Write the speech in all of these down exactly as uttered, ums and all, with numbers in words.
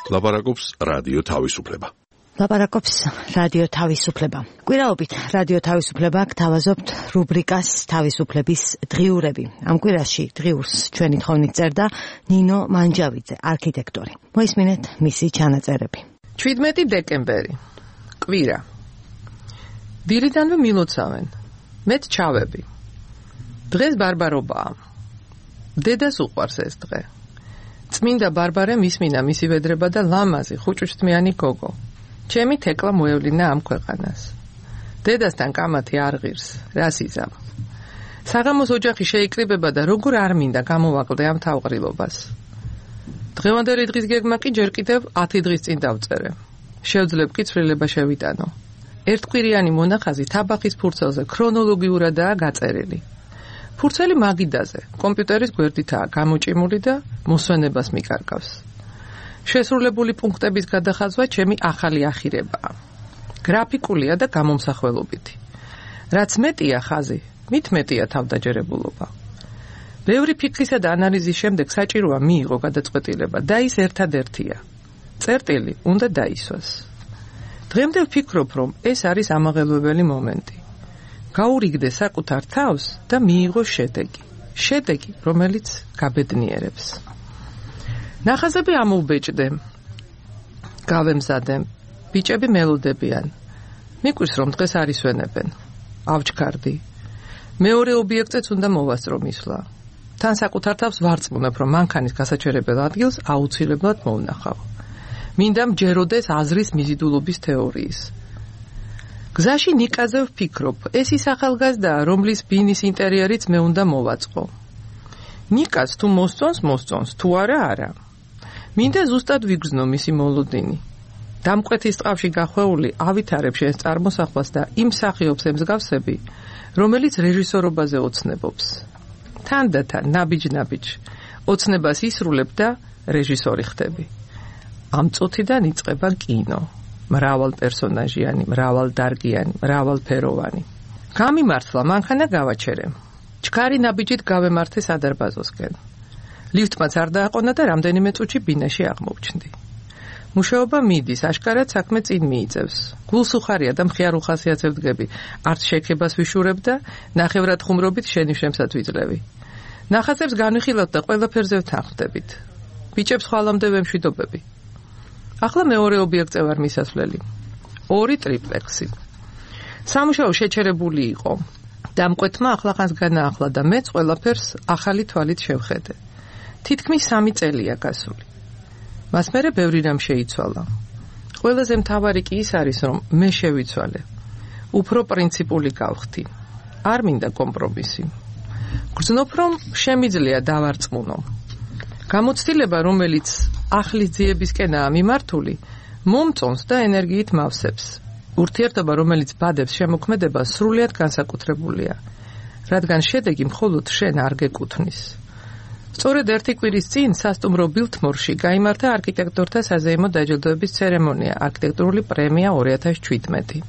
ლაპარაკობს რადიო თავისუფლება. ლაპარაკობს რადიო თავისუფლება. კვირაობით რადიო თავისუფლება გთავაზობთ რუბრიკას თავისუფლების დღიურები. ამ კვირაში დღიურს ჩვენი თხოვნით წერდა ნინო მანჯავიძე, არქიტექტორი. მოისმინეთ მისი ჩანაწერები. შვიდმეტი დეკემბერი. კვირა. დილიდანვე მილოცავენ. მეც ჩავები. დღეს ბარბარობაა. დედას უყვარს ეს დღე. წმინდა ბარბარემ ისმინა მისი ვედრება და ლამაზი ხუჭუჭთმიანი გოგო. ჩემი თეკლა მოევლინა ამ ქვეყანას. დედასთან კამათი არ ღირს, რას იზამ. საღამოს ოჯახი შეიკრიბება და როგორ არ მინდა გამოვაკლდე ამ თავყრილობას. დღევანდელი დღის გეგმა კი ჯერ კიდევ ათი დღის წინ დავწერე. შევძლებ კი ცვლილება შევიტანო. ერთკვირიანი მონახაზი თაბახის ფურცელზე ქრონოლოგიურადაა გაწერილი. ფურცელი მაგიდაზე, კომპიუტერის გვერდითაა გამოჭიმული და მოსვენებას მიკარგავს. შესრულებული პუნქტების გადახაზვა ჩემი ახალი ახირებაა. გრაფიკულია და გამომსახველობითი. რაც მეტია ხაზი, მით მეტია თავდაჯერებულობა. ბევრი ფიქრისა და ანალიზის შემდეგ საჭიროა მიიღო გადაწყვეტილება და ის ერთადერთია. წერტილი უნდა დაისვას. დღემდე ვფიქრობ, რომ ეს არის ამაღელვებელი მომენტი. გაურიგდე საკუთარ თავს და მიიღო შედეგი. შედეგი, რომელიც გაბედნიერებს. ნახაზები ამოვბეჭდე. გავემზადე. ბიჭები მელოდებიან. მიკვირს, რომ დღეს არ ისვენებენ. ავჩქარდი. მეორე ობიექტეც უნდა მოვასწრო მისვლა. თან საკუთარ თავს ვარწმუნებ, რომ მანქანის გასაჩერებელ ადგილს აუცილებლად მოვნახავ. მინდა მჯეროდეს აზრის მიზიდულობის თეორიის. გზაში ნიკაზე ვფიქრობ, ეს ის ახალგაზრდაა, რომლის ბინის ინტერიერიც მე უნდა მოვაწყო. ნიკას თუ მოსწონს, მოსწონს, თუ არა, არა. მინდა ზუსტად ვიგრძნო მისი მოლოდინი. დამკვეთის ტყავში გახვეული ავითარებ შენს წარმოსახვას და იმ მსახიობს ემსგავსები, რომელიც რეჟისორობაზე ოცნებობს. თან და თან, ნაბიჯ-ნაბიჯ, ოცნებას ისრულებ და რეჟისორი ხდები. ამ წუთიდან იწყება კინო. მრავალ პერსონაჟიანი, მრავალ დარგიანი, მრავალფეროვანი. გამიმართლა, მანქანა გავაჩერე. ჩქარი ნაბიჯით გავემართე სადარბაზოსკენ. ლიფტმაც არ დააყონა და რამდენიმე წუთში ბინაში აღმოვჩნდი. მუშაობა მიდის, აშკარად საქმე წინ მიიწევს. გულსუხარია და მხიარ უხასიათებდგები. არც შექებას ვიშურებ და ნახევრად ხუმრობით შენიშვნებსაც ვიძლევი. ნახაზებს განვიხილავთ და ყველაფერზე ვთანხმდებით. ბიჭებს ხვალამდე ვემშვიდობები. ახლა მეორე ობიექტზე ვარ მისასვლელი. ორი ტრიპლექსი. სამუშაო შეჩერებული იყო. დამკვეთმა ახლახანს განაახლა და მეც ყველაფერს ახალი თვალით შევხედე. თითქმის სამი წელია გასული. მას მერე ბევრი რამ შეიცვალა. ყველაზე მთავარი კი ის არის, რომ მე შევიცვალე. უფრო პრინციპული გავხდი. არ მინდა კომპრომისი. გრძნობ, რომ შემიძლია დავარწმუნო. გამოცდილება, რომელიც ახლის ძიებისკენაა მიმართული, მომწონს და ენერგიით მავსებს. ურთიერთობა, რომელიც ბადებს შემოქმედებას, სრულიად განსაკუთრებულია, რადგან შედეგი მხოლოდ შენ არ გეკუთვნის. სწორედ ერთი კვირის წინ სასტუმრო ბილთმორში გაიმართა არქიტექტორთა საზეიმო დაჯილდოების ცერემონია, არქიტექტურული პრემია ორი ათას შვიდმეტი.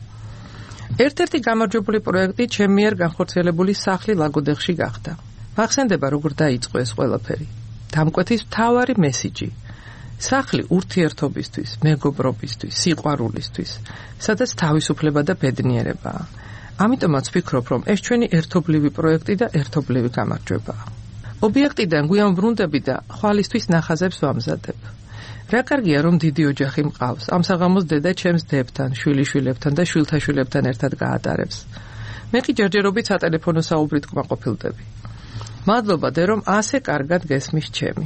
ერთ-ერთი გამარჯვებული პროექტი ჩემი მიერ განხორციელებული სახლი ლაგოდეხში გახდა. მახსენდება, როგორ დაიწყო ეს ყველაფერი. დამკვეთის მთავარი მესიჯი. სახლი ურთიერთობისთვის, მეგობრობისთვის, სიყვარულისთვის, სადაც თავისუფლება და ბედნიერებაა. ამიტომაც ვფიქრობ, რომ ეს ჩვენი ერთობლივი პროექტი და ერთობლივი გამარჯვებაა. ობიექტიდან გვიან ვრუნდები და ხვალისთვის ნახაზებს ვამზადებ. რა კარგია, რომ დიდი ოჯახი მყავს. ამ საღამოს დედა ჩემს დებთან, შვილიშვილებთან და შვილთაშვილებთან ერთად გაატარებს. მე კი ჯერჯერობით სატელეფონო საუბრით კმაყოფილდები. მადლობა დე, რომ ასე კარგად გესმის ჩემი.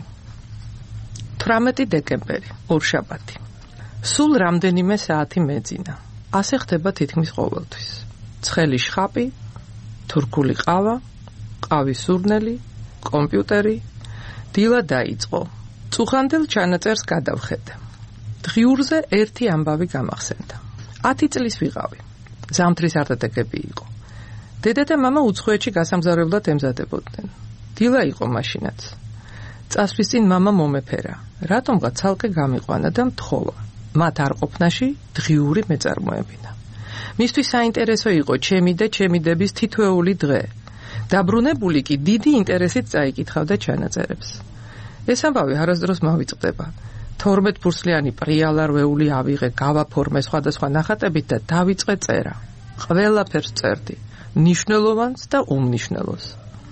თვრამეტი დეკემბერი, ორშაბათი. სულ რამდენიმე საათი მეძინა. ასე ხდება თითქმის ყოველთვის. ცხელი შხაპი, თურქული ყავა, ყავის სურნელი, კომპიუტერი, დილა დაიწყო. წუხანდელ ჩანაწერს გადავხედე. დღიურზე ერთი ამბავი გამახსენდა. ათი წლის ვიყავი. ზამთრის არტეტეკები იყო. დედა და მამა უცხოეთში გასამგზავრებლად ემზადებოდნენ. დილა იყო მაშინაც. წასვლის წინ მამა მომეფერა. რატომღაც ცალკე გამიყვანა და მთხოვა. მათ არ ყოფნაში დღიური მეწარმოებინა. მისთვის საინტერესო იყო ჩემი და ჩემი დების თითოეული დღე. დაბრუნებული კი დიდი ინტერესით წაიკითხავდა ჩანაწერებს. ეს ამბავი არასდროს მავიწყდება. თორმეტ ფურცლიანი პრიალარვეული ავიღე, გავაფორმე სხვადასხვა ნახატებით და დავიწყე წერა. ყველაფერს წერდი, ნიშნულოვანს და უმნიშვნელოს.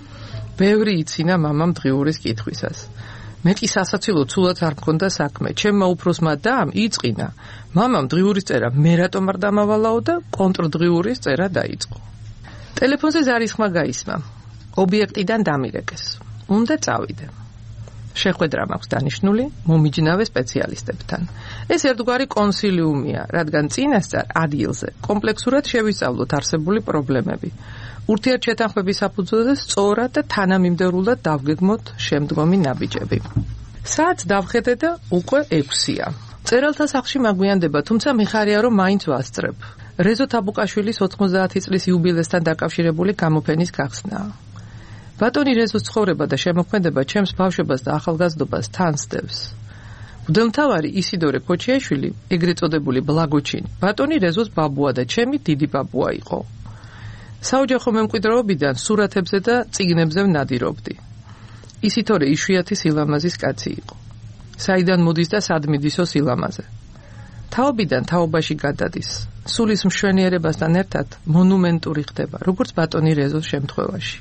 ბევრი იცინა მამამ დღიურის კითხვისას. მე კი სასაცილო ცუდად არ მქონდა საქმე. ჩემმა უფროსმა დამ იწყინა. მამამ დღიურის წერა მე რატომ არ დამავალაო და კონტრდღიურის წერა დაიწყო. ტელეფონზე ზარის ხმა გაისმა. ობიექტიდან დამირეკეს. უნდა წავიდე. შეხვედრა მაქვს დანიშნული მომიჯნავე სპეციალისტებთან. ეს ერთგვარი კონსილიუმია, რადგან წინასწარ ადგილზე კომპლექსურად შევისწავლოთ არსებული პრობლემები. ურთიერთშეთანხმების საფუძველზე სწორად და თანამიმდევრულად დავგეგმოთ შემდგომი ნაბიჯები. საათს დავხედე და უკვე ექვსია. წერალთა სახლში მაგვიანდება, თუმცა მიხარია რომ მაინც ვასწრებ. რეზო თაბუკაშვილის ოთხმოცდაათი წლის იუბილესთან დაკავშირებული გამოფენის გახსნაა. ბატონი რეზოს ცხოვრება და შემოქმედება ჩემს ბავშვობას და ახალგაზრდობას თანსდევს. მღვდელმთავარი ისიდორე ქოჩიაშვილი, ეგრეთ წოდებული ბლაგოჩინი, ბატონი რეზოს ბაბუა და ჩემი დიდი ბაბუა იყო. საოჯახო მემკვიდრეობიდან სურათებზე და წიგნებზე ვნადირობდი. ისითორე იშვიათი სილამაზის კაცი იყო. საიდან მოდის და სად მიდისო სილამაზე. თაობიდან თაობაში გადადის. სულის მშვენიერებასთან ერთად მონუმენტური ხდება, როგორც ბატონი რეზოს შემთხვევაში.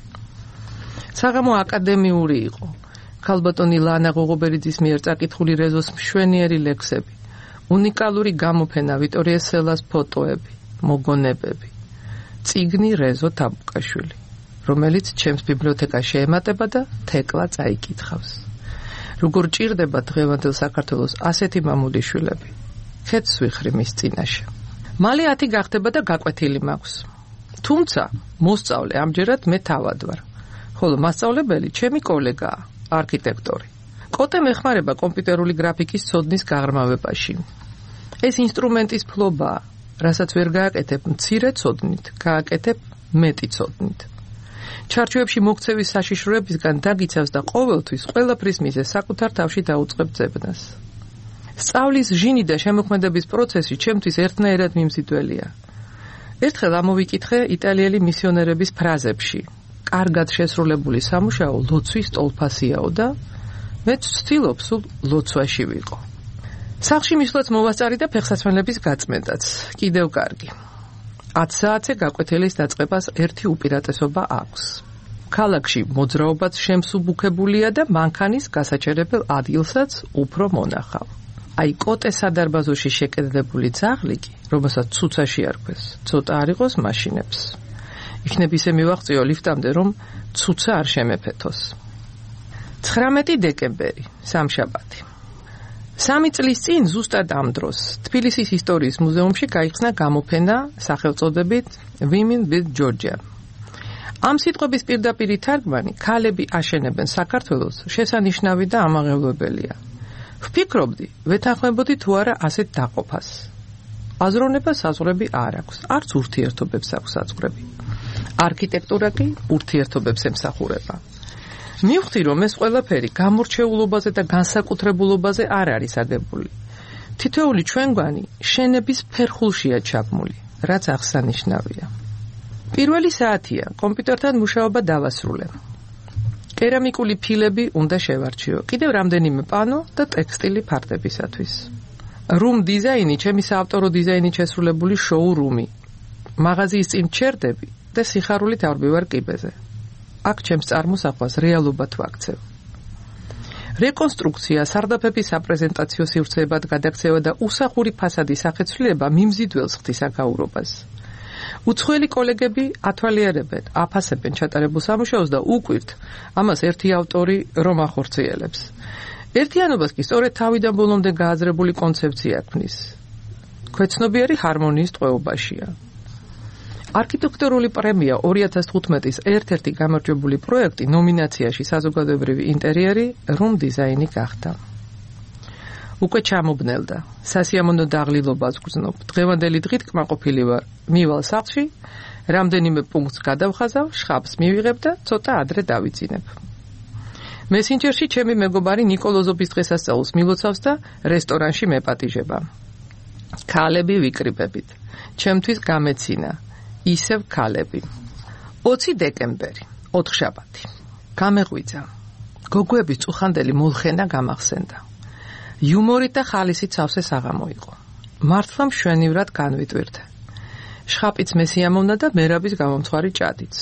საღამო აკადემიური იყო. ქალბატონი ლანა ღოღობერიძის მიერ წაკითხული რეზოს მშვენიერი ლექსები, უნიკალური გამოფენა ვიტორია სელას ფოტოები, მოგონებები. წიგნი რეზო თაბუკაშვილი, რომელიც ჩემს ბიბლიოთეკაში ემატება და თეკლა წაიკითხავს. როგორ ჭირდება დღევანდელ საქართველოს ასეთი მამულიშვილები. ხეთს ვიხრი მის წინაშე. მალე ათი გახდება და გაკვეთილი მაქვს. თუმცა მოსწავლე ამჯერად მე თავად ვარ. ხოლო მასწავლებელი ჩემი კოლეგაა, არქიტექტორი. კოტე მეხმარება კომპიუტერული გრაფიკის ცოდნის გაღრმავებაში. ეს ინსტრუმენტის ფლობაა, რასაც ვერ გააკეთებ მცირე ცოდნით, გააკეთებ მეტი ცოდნით. ჩარჩოებში მოქცევის საშიშროებისგან დაგიცავს და ყოველთვის ყველაფრის მიზეზს საკუთარ თავში დაუწყებ ძებნას. სწავლის ჟინი და შემოქმედების პროცესი ჩემთვის ერთნაირად მიმზიდველია. ერთხელ ამოვიკითხე იტალიელი მისიონერების ფრაზებში. კარგად შესრულებული სამუშაო ლოცვის ტოლფასიაო და მეც ვცდილობ სულ ლოცვაში ვიყო. სახლში მისვლაც მოვასწარი და ფეხსაცმელების გაწმენდაც. კიდევ კარგი. ათ საათზე გაკვეთილის დაწყებას ერთი უპირატესობა აქვს. ქალაქში მოძრაობაც შემსუბუქებულია და მანქანის გასაჩერებელ ადგილსაც უფრო მონახავ. აი კოტე სადარბაზოში შეკედებული ძაღლი კი, რომელსაც ცუცაში არქვეს, ცოტა არ იყოს მაშინებს. იქნებ ისე მივაღწიო ლიფტამდე, რომ ცუცა არ შემეფეთოს. ცხრამეტი დეკემბერი, სამშაბათი. სამი წლის წინ ზუსტად ამ დროს თბილისის ისტორიის მუზეუმში გაიხსნა გამოფენა სახელწოდებით Women with Georgia. ამ სიტყვების პირდაპირი თარგმანი ქალები აშენებენ საქართველოს შესანიშნავი და ამაღელვებელია. ვფიქრობდი, ვეთანხმებოდი თუ არა ასეთ დაყოფას. აზროვნება საზღვრები არ აქვს, არც ურთიერთობებს აქვს საზღვრები. არქიტექტურა კი ურთიერთობებს ემსახურება. მივხვდი, რომ ეს ყველაფერი გამორჩეულობაზე და განსაკუთრებულობაზე არ არის აგებული. თითოეული ჩვენგვანი შენების ფერხულშია ჩაბმული, რაც აღსანიშნავია. პირველი საათია, კომპიუტერთან მუშაობა დავასრულე. კერამიკული ფილები უნდა შევარჩიო, კიდევ რამდენიმე პანო და ტექსტილი ფარდებისათვის. რუმ დიზაინი, ჩემი საავტორო დიზაინით შესრულებული შოურუმი. მაღაზიის წინ ჩერდები და სიხარულით ავდივარ კიბეზე. აქ ჩემს წარმოსახვას რეალობად ვაქცევ. რეკონსტრუქცია, სარდაფების საპრეზენტაციო სივრცეებად გადაქცევა და უსახური ფასადის სახეცვლილება მიმზიდველს ხდის აკაურობას. უცხოელი კოლეგები ათვალიერებენ, აფასებენ ჩატარებულ სამუშაოს და უკვირთ, ამას ერთი ავტორი რომ ახორციელებს. ერთიანობას კი სწორედ თავიდან ბოლომდე გააზრებული კონცეფცია ქმნის. ქვეცნობიერი ჰარმონიის ტყვეობაშია. არქიტექტურული პრემია ორი ათას თხუთმეტის ერთ-ერთი გამარჯვებული პროექტი ნომინაციაში საზოგადოებრივი ინტერიერი რუმ დიზაინი გახდა. უკვე ჩამობნელდა. სასიამოვნო დაღლილობას გრძნობ. დღევანდელი დღით კმაყოფილი ვარ. მივალ სახლში, რამდენიმე პუნქტს გადავხაზავ, შხაპს მივიღებ და ცოტა ადრე დავიძინებ. მესენჯერში ჩემი მეგობარი ნიკოლოზობის დღესასწაულს მილოცავს და რესტორანში მეპატიჟება. ქალები ვიკრიბებით. ჩემთვის გამეცინა. ისევ ქალები. ოცი დეკემბერი, ოთხშაბათი. გამეღვიძა. გოგოების წუხანდელი მოლხენა გამახსენდა. იუმორით და ხალისით სავსე საღამო იყო. მართლა მშვენივრად განვიტვირთე. შხაპიც მე სიამოვნა და მერაბის გამომცხვარი ჭადიც.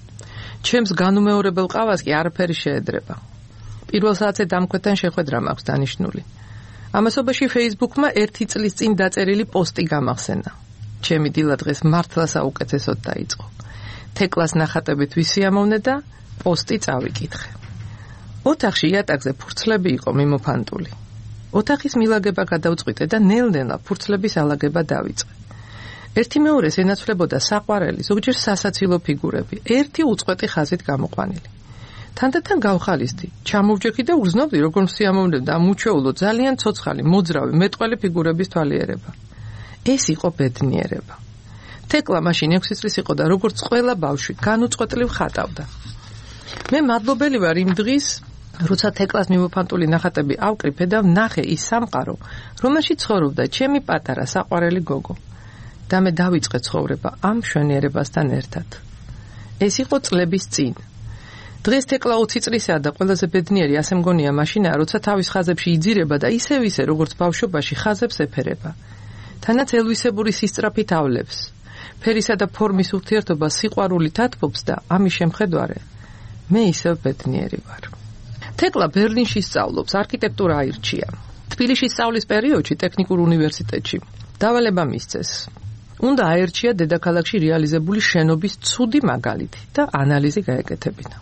ჩემს განუმეორებელ ყავას კი არაფერი შეედრება. პირველ საათზე დამკვეთთან შეხვედრა მაქვს დანიშნული. ამასობაში Facebook-მა ერთი წლის წინ დაწერილი პოსტი გამახსენა. ჩემი დილა დღეს მართლა საუკეთესოდ დაიწყო. თეკლას ნახატებით ვისიამოვნე და პოსტი წავიკითხე. ოთახში იატაკზე ფურცლები იყო მიმოფანტული. ოთახის მილაგება გადავწყვიტე და ნელ-ნელა ფურცლების ალაგება დავიწყე. ერთი მეორეს ენაცვლებოდა საყვარელი, ზოგჯერ სასაცილო ფიგურები, ერთი უწყვეტი ხაზით გამოყვანილი. თანდათან გავხალისდი, ჩამოვჯექი და უგრძნობდი, როგორ მსიამოვნებდა ამ უჩვეულო ძალიან ცოცხალი, მოძრავი, მეტყველი ფიგურების თვალიერება. ეს იყო ბედნიერება. თეკლა მაშინ ექვსი წლის იყო და როგორც ყველა ბავშვი, განუწყვეტლივ ხატავდა. მე მადლობელი ვარ იმ დღის, როცა თეკლას მიმოფანტული ნახატები ავკრიფე და ვნახე ის სამყარო, რომელშიც ცხოვრობდა ჩემი პატარა საყვარელი გოგო. და მე დავიწყე ცხოვრება ამ მშვენიერებასთან ერთად. ეს იყო წლების წინ. დღეს თეკლა ოცი წლისაა და ყველაზე ბედნიერი ასე მგონია მაშინაა, როცა თავის ხაზებში იძირება და ისევ ისე როგორც ბავშვობაში ხაზებს ეფერება. თანაც ელვისებური სისწრაფით ავლებს. ფერისა და ფორმის ურთიერთობა სიყვარულით ათბობს და ამის შემხედარე მე ისევ ბედნიერი ვარ. თეკლა ბერლინში სწავლობს, არქიტექტურა აირჩია. თბილისში სწავლის პერიოდში ტექნიკურ უნივერსიტეტში დავალება მისცეს. უნდა აერჩია დედაქალაქში რეალიზებული შენობის ცუდი მაგალითი და ანალიზი გაეკეთებინა.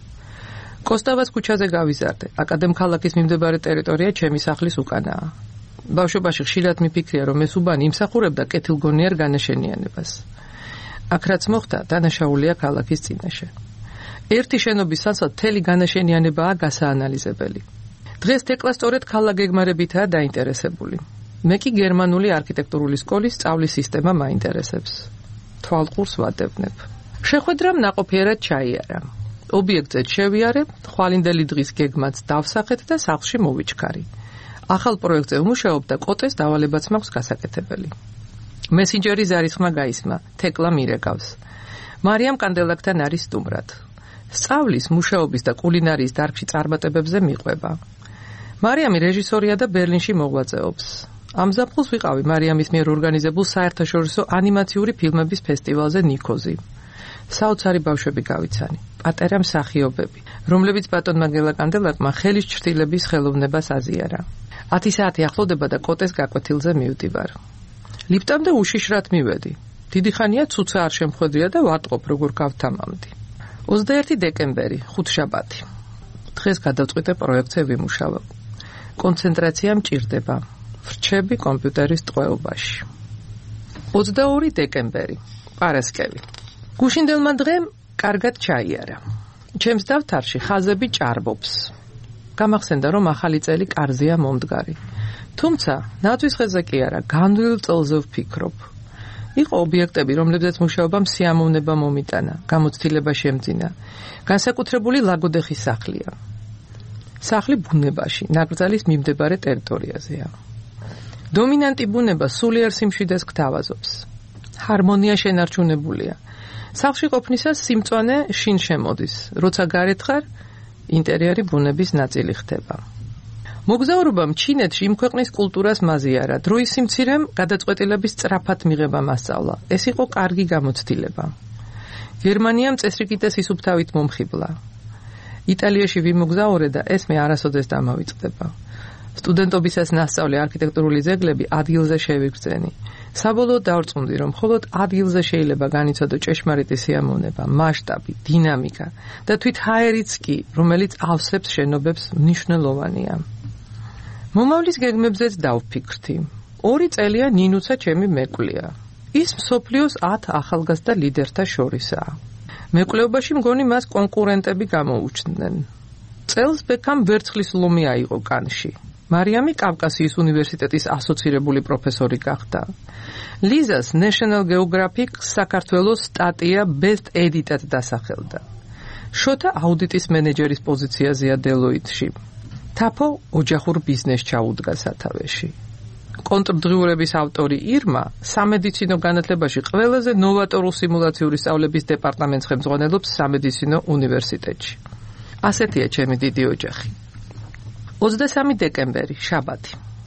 კოსტავას ქუჩაზე გავიზარდე. აკადემქალაქის მიმდებარე ტერიტორია ჩემი სახლის უკანაა. ბავშვობაში ხშირად მიფიქრია, რომ ეს უბანი იმსახურებდა კეთილგონიერ განაშენიანებას. აქ რაც მოხდა, დანაშაულია ქალაქის წინაშე. ერთი შენობის საცად მთელი განაშენიანებაა გასაანალიზებელი. დღეს თეკლა სწორედ ქალაქგეგმარებითაა დაინტერესებული. მე კი გერმანული არქიტექტურული სკოლის სწავლის სისტემა მაინტერესებს. თვალყურს ვადევნებ. შეხვედრამ ნაყოფიერად ჩაიარა. ობიექტზე შევიარე, ხვალინდელი დღის გეგმაც დავსახეთ და სახლში მოვიჩქარი. ახალ პროექტზე ვმუშაობ და კოტეს დავალებაც მაქვს გასაკეთებელი. მესენჯერის ზარისხმა გაისმა, თეკლა მირეკავს. მარიამ კანდელაკთან არის სტუმრად. სწავლის, მუშაობის და კულინარიის დარგში წარმატებებზე მიყვება. მარიამი რეჟისორია და ბერლინში მოღვაწეობს. ამ ზაფხულს ვიყავი მარიამის მიერ ორგანიზებულ საერთაშორისო ანიმაციური ფილმების ფესტივალზე ნიქოზი. საოცარი ბავშვები გავიცანი, პატარა მსახიობები, რომლებიც ბატონმა გელაკანდელაკმა ხელის ჩრდილების ხელოვნებას აზიარა. ათი საათი ახლოვდება და კოტეს გაკვეთილზე მივდივარ. ლიფტამდე უშიშრად მივედი. დიდი ხანია ცუცა არ შემხვედრია და ვარტყობ როგორ გავთამამდი. ოცდაერთი დეკემბერი, ხუთშაბათი. დღეს გადავწყვიტე პროექტზე ვიმუშავებ. კონცენტრაცია მჭირდება. ვრჩები კომპიუტერის ტყვეობაში. ოცდაორი დეკემბერი, პარასკევი. გუშინდელმა დღემ კარგად ჩაიარა. ჩემს დავთარში ხაზები ჭარბობს. გამახსენდა, რომ ახალი წელი კარზეა მომდგარი. თუმცა, ნათვის ხეზე კი არა, განვლილ წელზე ვფიქრობ. იყო ობიექტები, რომლებზეც მუშაობამ სიამოვნება მომიტანა, გამოცდილება შემძინა. განსაკუთრებული ლაგოდეხის სახლია. სახლი ბუნებაში, ნაკრძალის მიმდებარე ტერიტორიაზეა. დომინანტი ბუნება სულიერ სიმშვიდეს გთავაზობს. ჰარმონია შენარჩუნებულია. სახლში ყოფნისას სიმწვანე შინ შემოდის, როცა გარეთ ხარ, ინტერიერი ბუნების ნაწილი ხდება. მოგზაურობამ ჩინეთში იმ ქვეყნის კულტურას მაზიარა, დროის სიმცირემ გადაწყვეტილების სწრაფად მიღება მასწავლა. ეს იყო კარგი გამოცდილება. გერმანიამ წესრიგითეს ისუფთავით მომხიბლა. იტალიაში ვიმოგზაურე და ეს მე არასოდეს დამავიწყდება. სტუდენტობისას ნასწავლე არქიტექტურული ძეგლები ადგილზე შევიგრძენი. საბოლოოდ დავრწმუნდი, რომ მხოლოდ ადგილზე შეიძლება განიცადო ჭეშმარიტი სიამოვნება, მასშტაბი, დინამიკა და თვით ჰაერიც კი, რომელიც ავსებს შენობებს, მნიშვნელოვანია. მომავლის გეგმებზეც დავფიქრდი. ორი წელია ნინუცა ჩემი მეკვლია. ის მსოფლიოს ათ ახალგაზრდა ლიდერთა შორისაა. მეკვლეობაში მგონი მას კონკურენტები გამოუჩნდნენ. წელს ბექამ ვერცხლის ლომი აიღო კანში. მარიამი კავკასიის უნივერსიტეტის ასოცირებული პროფესორი გახდა. ლიზას National Geographic საქართველოს სტატია Best Edit-ად დასახელდა. შოთა აუდიტის მენეჯერის პოზიციაზეა Deloitte-ში. თაფო ოჯახურ ბიზნესს ჩაუდგა სათავეში. კონტრდღიურების ავტორი ირმა სამედიცინო განათლებაში ყველაზე ნოვატორულ სიმულაციური სწავლების დეპარტამენტს ხელმძღვანელობს სამედიცინო უნივერსიტეტში. ასეთია ჩემი დიდი ოჯახი. ოცდასამი დეკემბერი, შაბათი.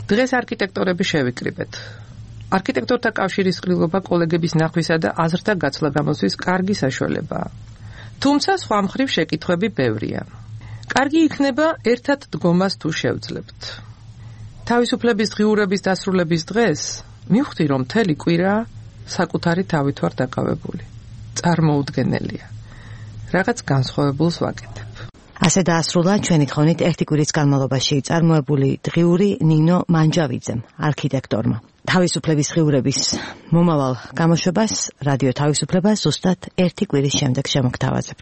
დღეს არქიტექტორები შევიკრიბეთ. არქიტექტორთა კავშირის ყრილობა კოლეგების ნახვისა და აზრთა გაცვლა გამოსვის კარგი საშუალებაა. თუმცა სხვა მხრივ შეკითხვები ბევრია. კარგი იქნება ერთად დგომას თუ შევძლებთ. თავისუფლების დღიურების დასრულების დღეს მივხვდი, რომ მთელი კვირა საკუთარი თავით ვარ დაკავებული. წარმოუდგენელია. რაღაც განსხვავებულს ვაკეთებ. ასე დაასრულა ჩვენი თხოვნით ერთი კვირის განმავლობაში წარმოებული დღიური ნინო მანჯავიძემ, არქიტექტორმა. თავისუფლების დღიურების მომავალ გამოშვებას რადიო თავისუფლება ზუსტად ერთი კვირის შემდეგ შემოგთავაზებთ.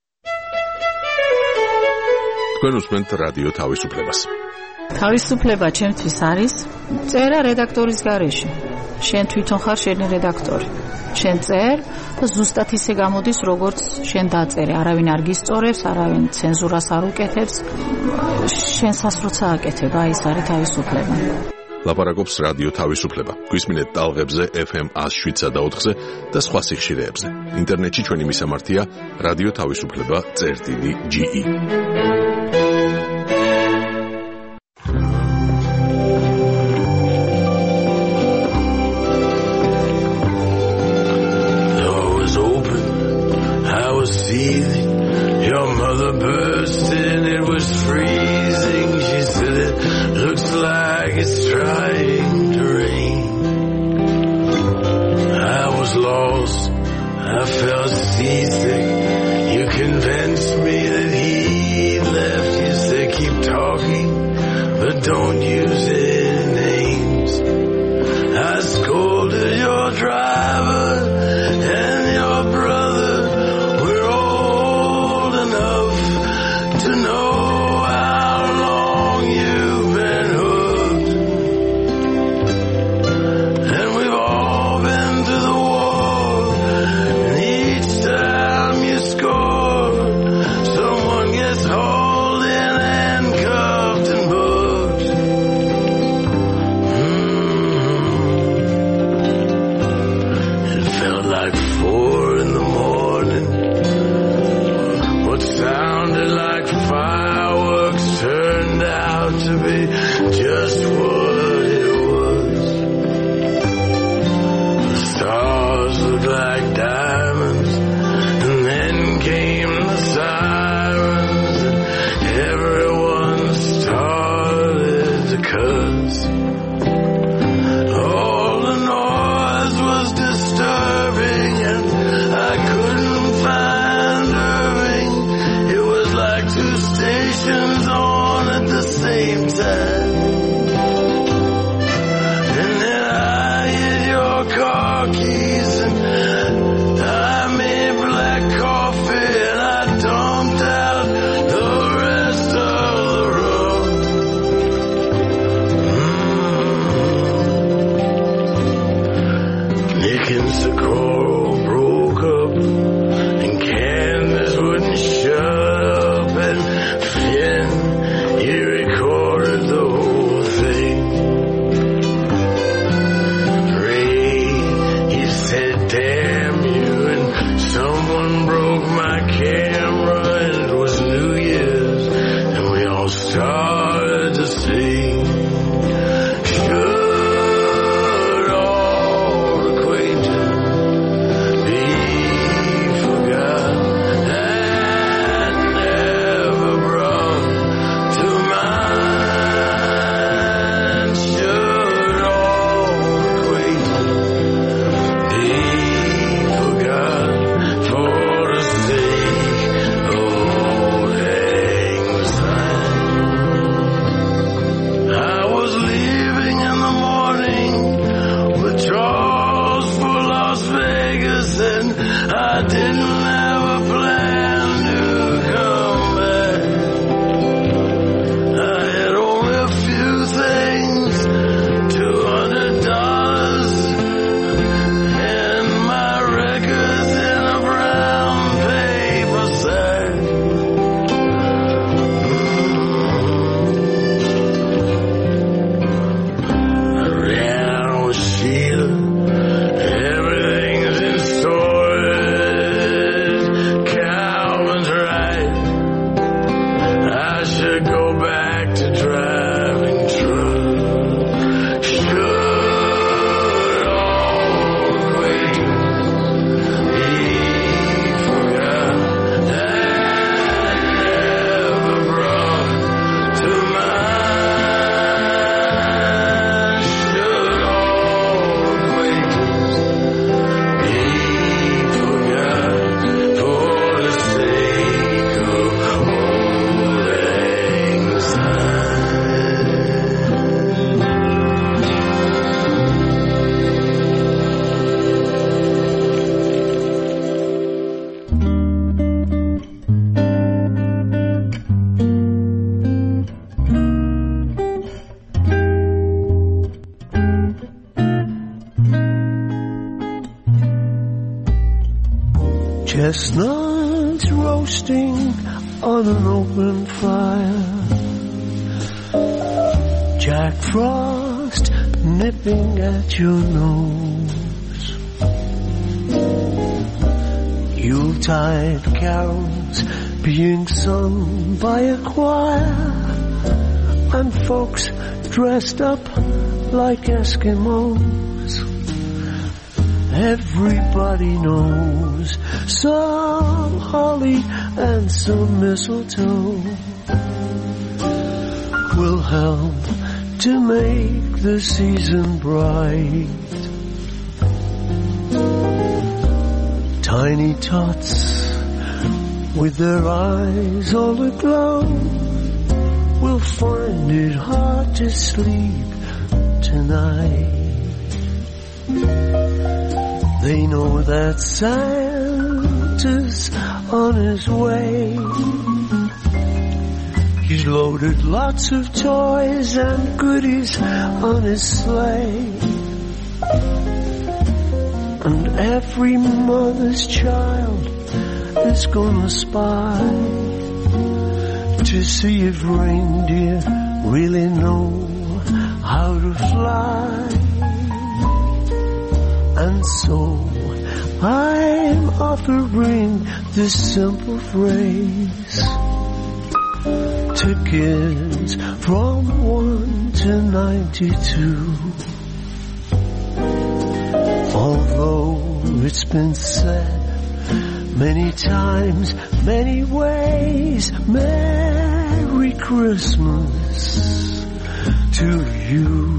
თქვენ უსმენთ რადიო თავისუფლებას. თავისუფლება ჩემთვის არის წერა რედაქტორის გარეშე. შენ თვითონ ხარ შენი რედაქტორი. შენ წერ და ზუსტად ისე გამოდის, როგორც შენ დაწერე. არავინ არ გისწორებს, არავინ ცენზურას არ უკეთებს. შენსაც როცა აკეთებ, აი ეს არის თავისუფლება. ლაპარაკობს რადიო თავისუფლება. გვისმინეთ ტალღებზე ეფ ემ one oh seven და ოთხზე და სხვა სიხშირეებზე. ინტერნეტში ჩვენი მისამართია რადიო თავისუფლება წერტილი ჯი ი. Your mother burst in, it was freezing. She said it looks like it's trying to rain. I was lost, I felt seasick. You convinced me that he left. You said keep talking, but don't use any names. I scolded your driver and your brother. He recorded the whole Chestnuts roasting on an open fire, Jack Frost nipping at your nose, Yuletide carols being sung by a choir, and folks dressed up like Eskimos. Everybody knows some holly and some mistletoe will help to make the season bright. Tiny tots with their eyes all aglow will find it hard to sleep tonight. They know that Santa's on his way. He's loaded lots of toys and goodies on his sleigh. And every mother's child is gonna spy to see if reindeer really know how to fly. And so I'm offering this simple phrase to kids from one to ninety-two. Although it's been said many times, many ways, Merry Christmas to you.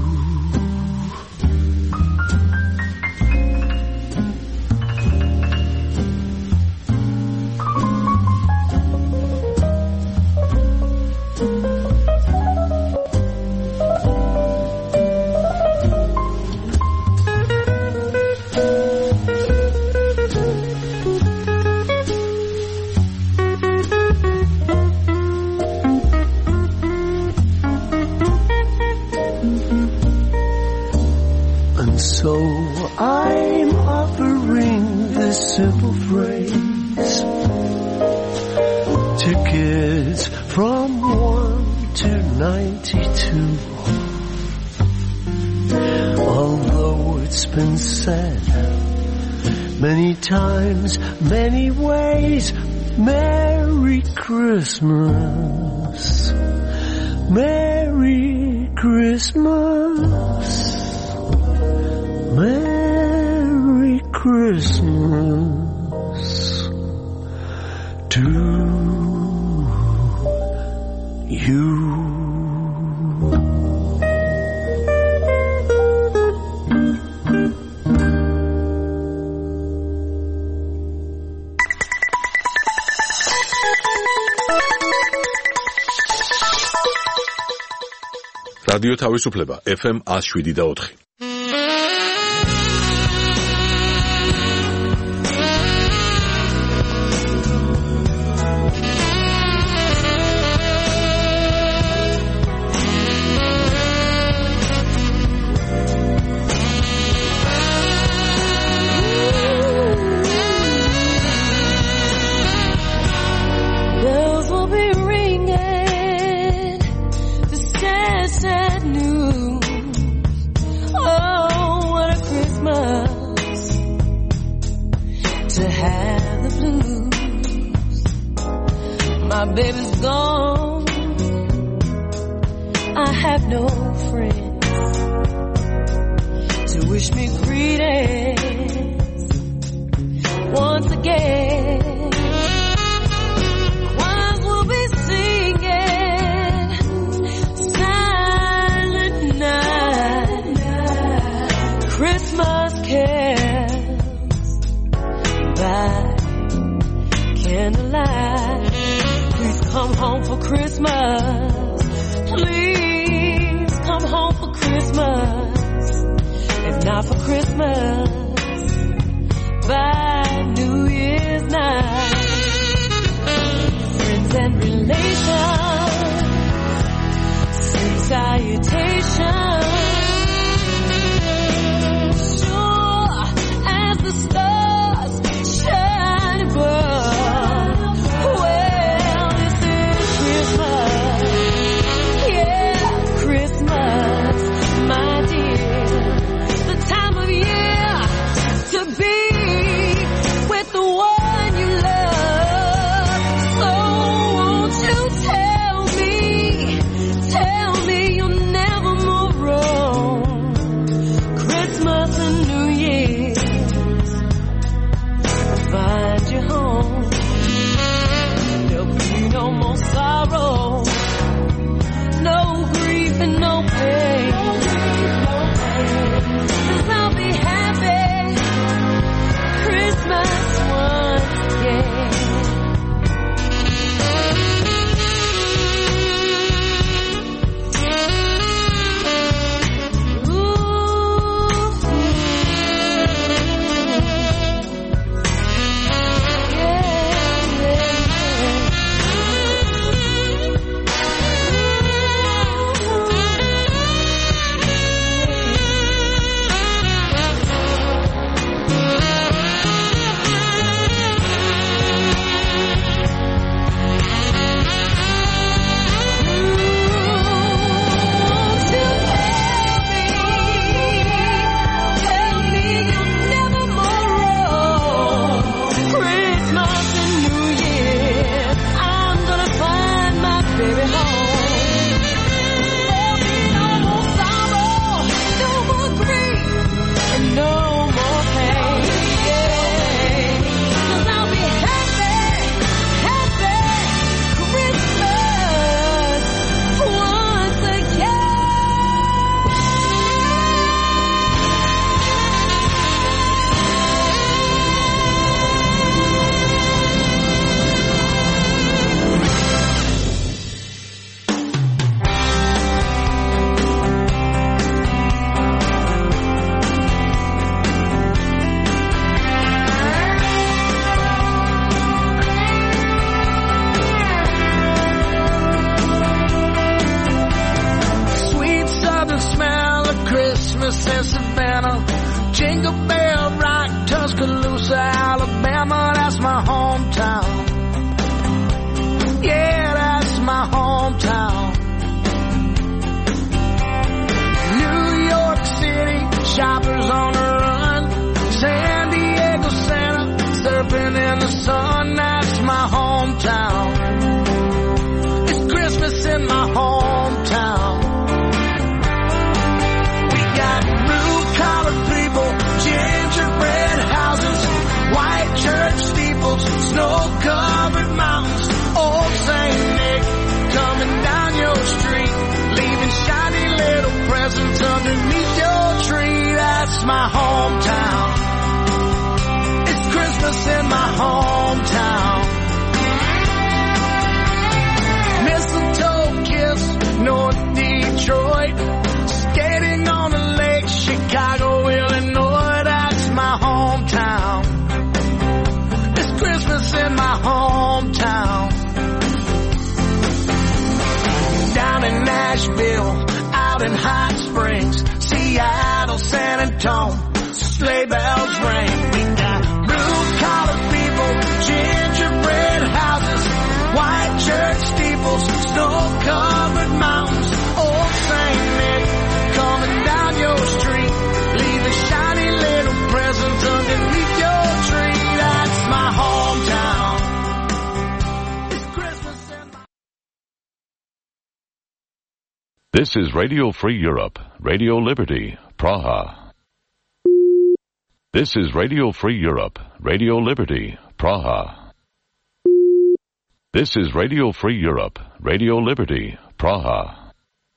Simple phrase to kids from one to ninety-two. Although it's been said many times, many ways, Merry Christmas, Merry Christmas, Merry Christmas to you. რადიო თავისუფლება ეფ ემ one oh seven და four. Sure as the stars shine above. Memphis and Savannah, Jingle Bell Rock, Tuscaloosa, Alabama, that's my hometown. Yeah, that's my hometown. New York City, shoppers on the run, San Diego, Santa, surfing in the sun, that's my hometown. It's Christmas in my hometown. We got blue-collar people, gingerbread houses, white church steeples, snow-covered mountains, old Saint Nick coming down your street, leaving shiny little presents underneath your tree. That's my hometown. It's Christmas in my hometown. Mistletoe kiss, North Detroit, skating on the lake, Chicago, Illinois, that's my hometown. It's Christmas in my hometown. Down in Nashville, out in Hot Springs, Seattle, San Antonio, sleigh bells ring. We got blue-collar people, gingerbread houses, white church steeples, snow-covered mountains, old Saint Nick coming down your street, leaving shiny little presents underneath your tree. That's my hometown. It's Christmas in my... This is Radio Free Europe, Radio Liberty, Praha. This is Radio Free Europe, Radio Liberty, Praha. This is Radio Free Europe, Radio Liberty, Praha.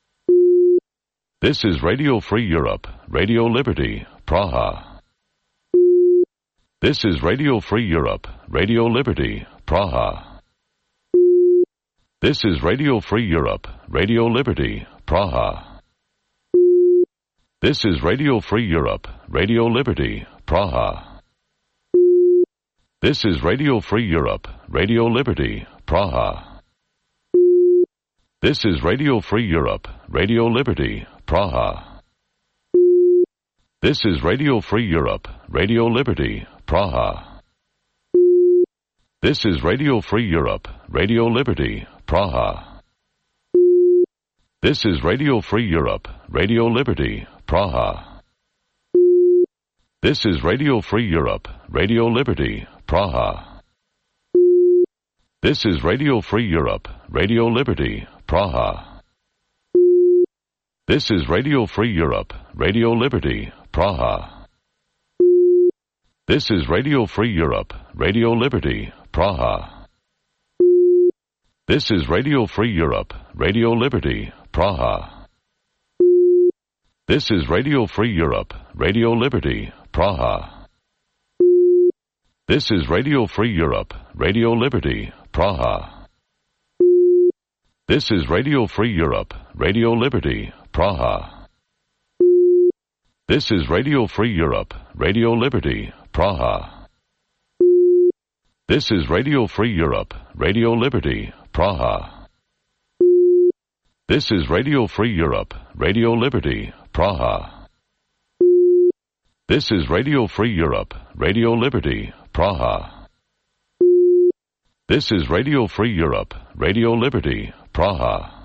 This is Radio Free Europe, Radio Liberty, Praha. This is Radio Free Europe, Radio Liberty, Praha. This is Radio Free Europe, Radio Liberty, Praha. This is Radio Free Europe, Radio Liberty, Praha. This is Radio Free Europe, Radio Liberty, Praha. This is Radio Free Europe, Radio Liberty, Praha. This is Radio Free Europe, Radio Liberty, Praha. This is Radio Free Europe, Radio Liberty, Praha. This is Radio Free Europe, Radio Liberty, Praha. This is Radio Free Europe, Radio Liberty, Praha. This is Radio Free Europe, Radio Liberty, Praha. This is Radio Free Europe, Radio Liberty, Praha. This is Radio Free Europe, Radio Liberty, Praha. This is Radio Free Europe, Radio Liberty, Praha. This is Radio Free Europe, Radio Liberty, Praha. This is Radio Free Europe, Radio Liberty, Praha. This is Radio Free Europe, Radio Liberty, Praha. This is Radio Free Europe, Radio Liberty, Praha. This is Radio Free Europe, Radio Liberty, Praha. This is Radio Free Europe, Radio Liberty, Praha. This is Radio Free Europe, Radio Liberty, Praha. This is Radio Free Europe, Radio Liberty, Praha.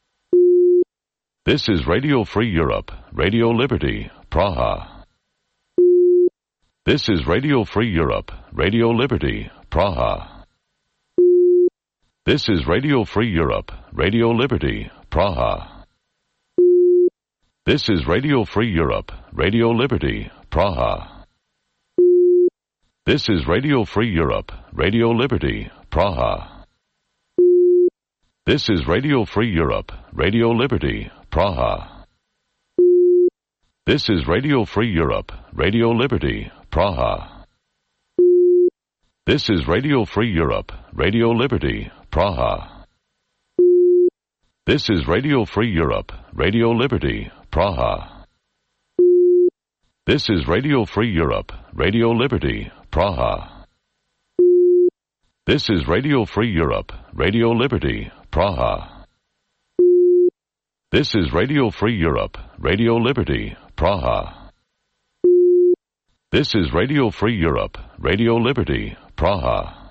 This is Radio Free Europe, Radio Liberty, Praha. This is Radio Free Europe, Radio Liberty, Praha. This is Radio Free Europe, Radio Liberty, Praha. This is Radio Free Europe, Radio Liberty, Praha. This is Radio Free Europe, Radio Liberty, Praha. This is Radio Free Europe, Radio Liberty, Praha. This is Radio Free Europe, Radio Liberty, Praha. This is Radio Free Europe, Radio Liberty, Praha. This is Radio Free Europe, Radio Liberty, Praha. This is Radio Free Europe, Radio Liberty, Praha. This is Radio Free Europe, Radio Liberty, Praha. This is Radio Free Europe, Radio Liberty, Praha. This is Radio Free Europe, Radio Liberty, Praha.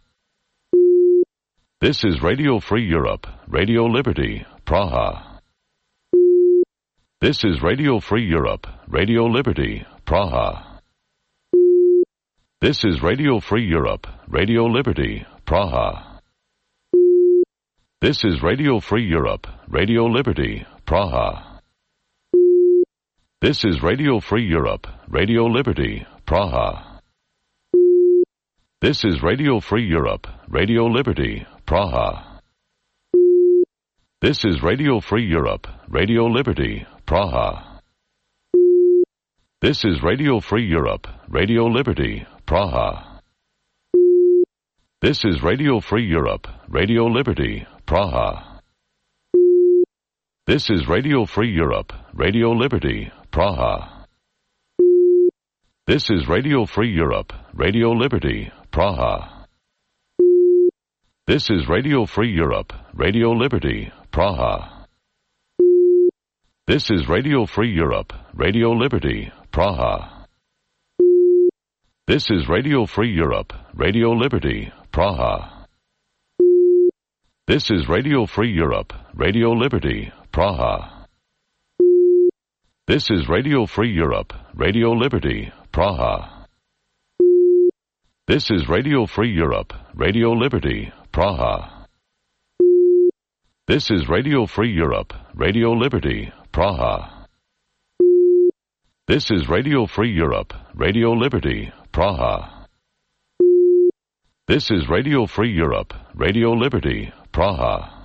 This is Radio Free Europe, Radio Liberty, Praha. This is Radio Free Europe, Radio Liberty, Praha. This is Radio Free Europe, Radio Liberty, Praha. This is Radio Free Europe, Radio Liberty, Praha. This is Radio Free Europe, Radio Liberty, Praha. This is Radio Free Europe, Radio Liberty, Praha. This is Radio Free Europe, Radio Liberty, Praha. This is Radio Free Europe, Radio Liberty, Praha. This is Radio Free Europe, Radio Liberty, Praha. This is Radio Free Europe, Radio Liberty, Praha. This is Radio Free Europe, Radio Liberty, Praha. This is Radio Free Europe, Radio Liberty, Praha. This is Radio Free Europe, Radio Liberty, Praha. This is Radio Free Europe, Radio Liberty, Praha. This is Radio Free Europe, Radio Liberty, Praha. This is Radio Free Europe, Radio Liberty, Praha. This is Radio Free Europe, Radio Liberty, Praha. This is Radio Free Europe, Radio Liberty, Praha. This is Radio Free Europe, Radio Liberty, Praha. This is Radio Free Europe, Radio Liberty, Praha.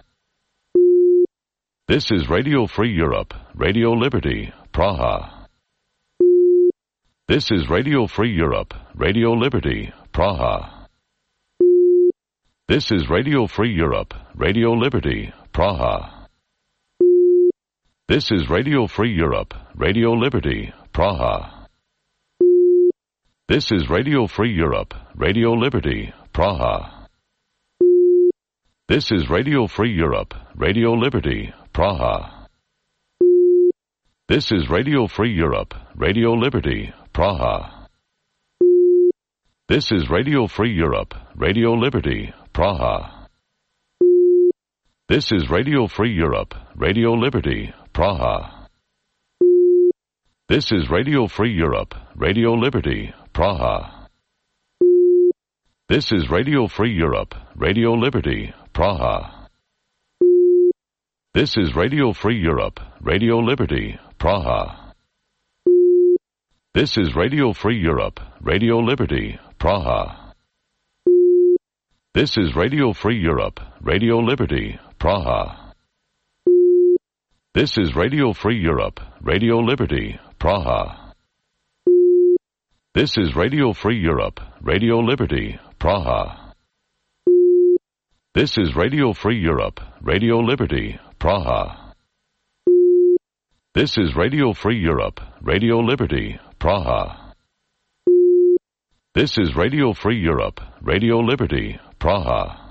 This is Radio Free Europe, Radio Liberty, Praha. This is Radio Free Europe, Radio Liberty, Praha. This is Radio Free Europe, Radio Liberty, Praha. This is Radio Free Europe, Radio Liberty, Praha. This is Radio Free Europe, Radio Liberty, Praha. This is Radio Free Europe, Radio Liberty, Praha. This is Radio Free Europe, Radio Liberty, Praha. This is Radio Free Europe, Radio Liberty, Praha. This is Radio Free Europe, Radio Liberty, Praha. This is Radio Free Europe, Radio Liberty, Praha. This is Radio Free Europe, Radio Liberty, Praha. This is Radio Free Europe, Radio Liberty, Praha. This is Radio Free Europe, Radio Liberty, Praha. This is Radio Free Europe, Radio Liberty, Praha. This is Radio Free Europe, Radio Liberty, Praha. This is Radio Free Europe, Radio Liberty, Praha. This is Radio Free Europe, Radio Liberty, Praha. This is Radio Free Europe, Radio Liberty, Praha. This is Radio Free Europe, Radio Liberty, Praha.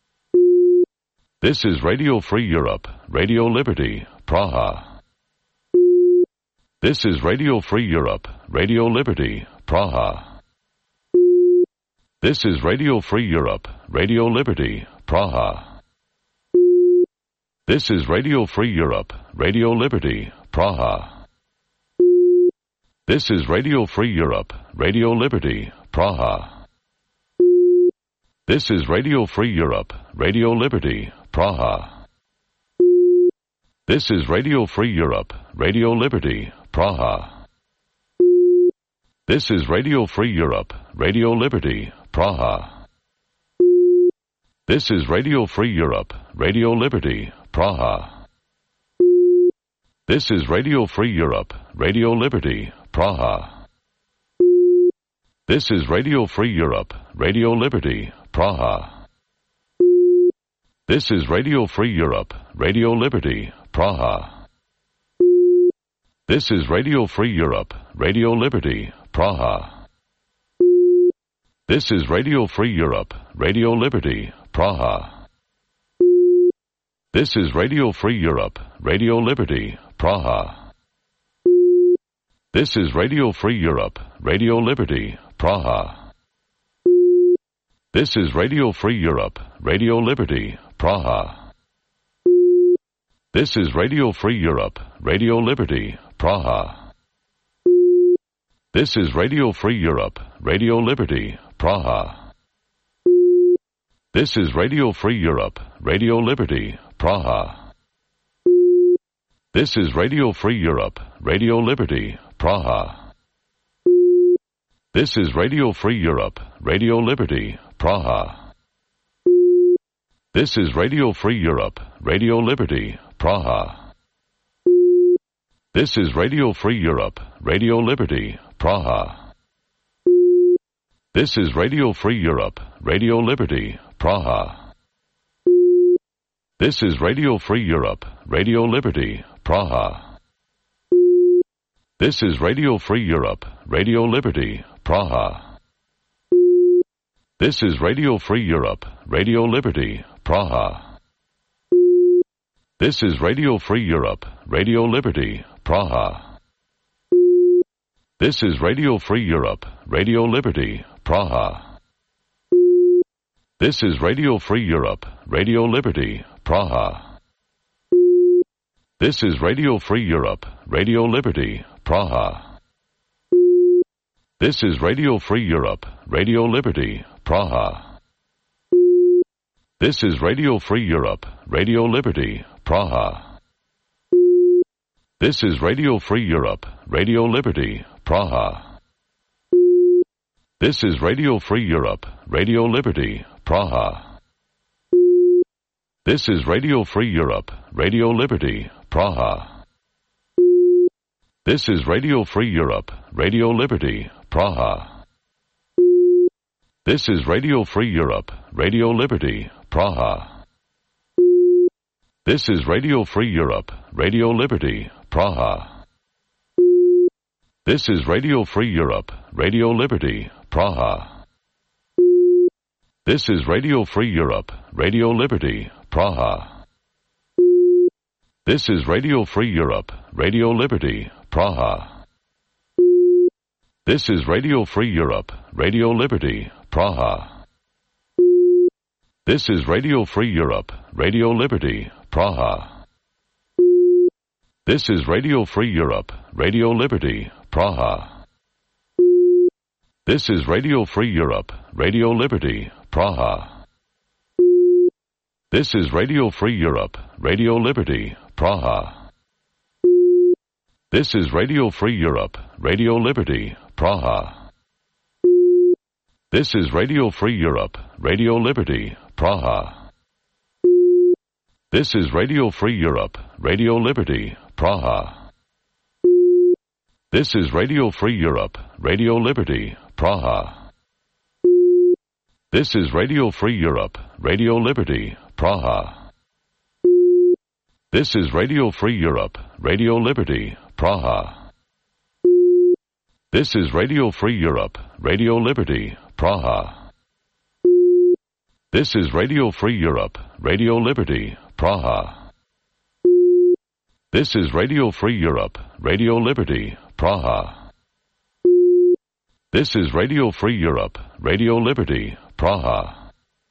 This is Radio Free Europe, Radio Liberty, Praha. This is Radio Free Europe, Radio Liberty, Praha. This is Radio Free Europe, Radio Liberty, Praha. This is Radio Free Europe, Radio Liberty, Praha. This is Radio Free Europe, Radio Liberty, Praha. This is Radio Free Europe, Radio Liberty, Praha. This is Radio Free Europe, Radio Liberty, Praha. This is Radio Free Europe, Radio Liberty, Praha. This is Radio Free Europe, Radio Liberty, Praha. This is Radio Free Europe, Radio Liberty, Praha. This is Radio Free Europe, Radio Liberty, Praha. This is Radio Free Europe, Radio Liberty, Praha. This is Radio Free Europe, Radio Liberty, Praha. This is Radio Free Europe, Radio Liberty, Praha. This is Radio Free Europe, Radio Liberty, Praha. This is Radio Free Europe, Radio Liberty, Praha. This is Radio Free Europe, Radio Liberty, Praha. This is Radio Free Europe, Radio Liberty, Praha. This is Radio Free Europe, Radio Liberty, Praha. This is Radio Free Europe, Radio Liberty, Praha. This is Radio Free Europe, Radio Liberty, Praha. This is Radio Free Europe, Radio Liberty, Praha. This is Radio Free Europe, Radio Liberty, Praha. This is Radio Free Europe, Radio Liberty, Praha. This is Radio Free Europe, Radio Liberty, Praha. This is Radio Free Europe, Radio Liberty, Praha. This is Radio Free Europe, Radio Liberty, Praha. This is Radio Free Europe, Radio Liberty, Praha. This is Radio Free Europe, Radio Liberty, Praha. This is Radio Free Europe, Radio Liberty, Praha. This is Radio Free Europe, Radio Liberty, Praha. This is Radio Free Europe, Radio Liberty, Praha. This is Radio Free Europe, Radio Liberty, Praha. This is Radio Free Europe, Radio Liberty, Praha. This is Radio Free Europe, Radio Liberty, Praha. This is Radio Free Europe, Radio Liberty, Praha. This is Radio Free Europe, Radio Liberty, Praha. This is Radio Free Europe, Radio Liberty, Praha. This is Radio Free Europe, Radio Liberty, Praha. This is Radio Free Europe, Radio Liberty, Praha. This is Radio Free Europe, Radio Liberty, Praha. This is Radio Free Europe, Radio Liberty, Praha. This is Radio Free Europe, Radio Liberty, Praha. This is Radio Free Europe, Radio Liberty, Praha. This is Radio Free Europe, Radio Liberty, Praha. This is Radio Free Europe, Radio Liberty, Praha. This is Radio Free Europe, Radio Liberty, Praha. This is Radio Free Europe, Radio Liberty, Praha. This is Radio Free Europe, Radio Liberty, Praha. This is Radio Free Europe, Radio Liberty, Praha. This is Radio Free Europe, Radio Liberty, Praha. This is Radio Free Europe, Radio Liberty, Praha. This is Radio Free Europe, Radio Liberty, Praha. This is Radio Free Europe, Radio Liberty, Praha. This is Radio Free Europe, Radio Liberty, Praha. This is Radio Free Europe, Radio Liberty, Praha. This is Radio Free Europe, Radio Liberty, Praha. This is Radio Free Europe, Radio Liberty, Praha.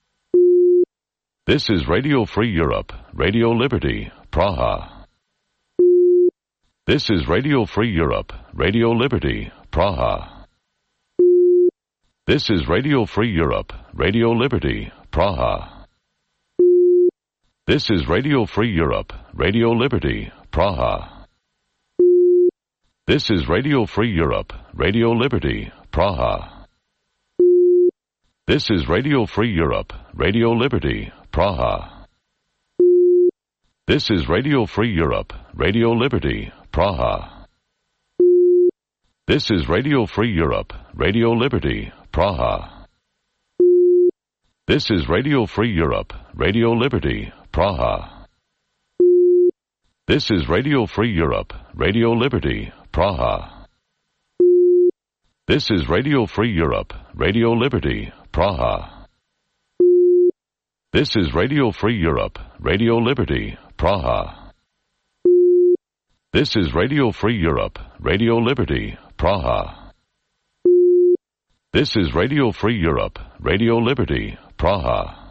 This is Radio Free Europe, Radio Liberty, Praha. This is Radio Free Europe, Radio Liberty, Praha. This is Radio Free Europe, Radio Liberty, Praha. This is Radio Free Europe, Radio Liberty, Praha. This is Radio Free Europe, Radio Liberty, Praha. This is Radio Free Europe, Radio Liberty, Praha. This is Radio Free Europe, Radio Liberty, Praha. This is Radio Free Europe, Radio Liberty, Praha. This is Radio Free Europe, Radio Liberty, Praha. This is Radio Free Europe, Radio Liberty, Praha. This is Radio Free Europe, Radio Liberty, Praha. This is Radio Free Europe, Radio Liberty, Praha. This is Radio Free Europe, Radio Liberty, Praha. This is Radio Free Europe, Radio Liberty, Praha.